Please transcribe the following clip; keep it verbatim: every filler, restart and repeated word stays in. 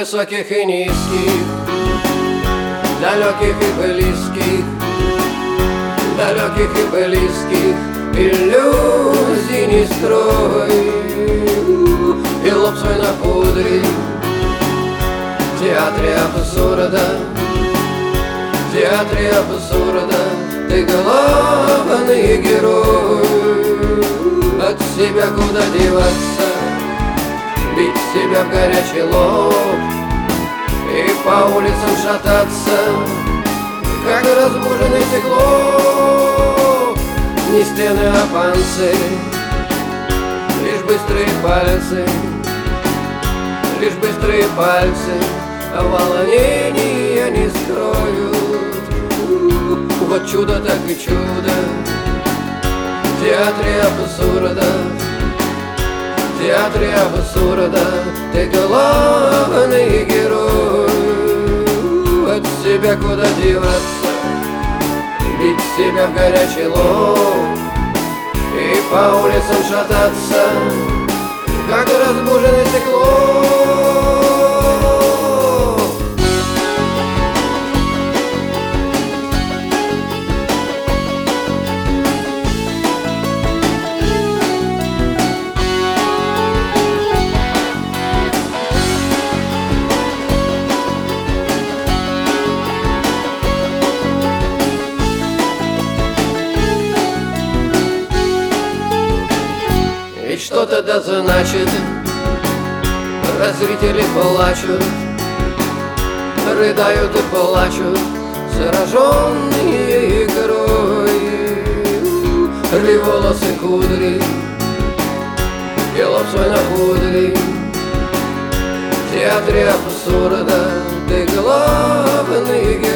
высоких и низких, далеких и близких, далеких и близких, иллюзий не строй, и лоб свой напудри в театре абсурда, в театре абсурда ты главный герой. От себя куда деваться, бить себя в горячий лоб и по улицам шататься, как разбуженный циклоп. Не стены, а панцирь, лишь быстрые пальцы, лишь быстрые пальцы, а волнения не скроют. Вот чудо так и чудо в театре абсурда, в театре абсурда ты главный герой. От себя куда деваться, бить себя в горячий лоб и по улицам шататься, как разбуженный циклоп. Ведь что-то да значит, раз зрители плачут, рыдают и плачут, зараженные игрой. Рви волосы кудри и лоб свой напудри, в театре абсурда ты главный герой.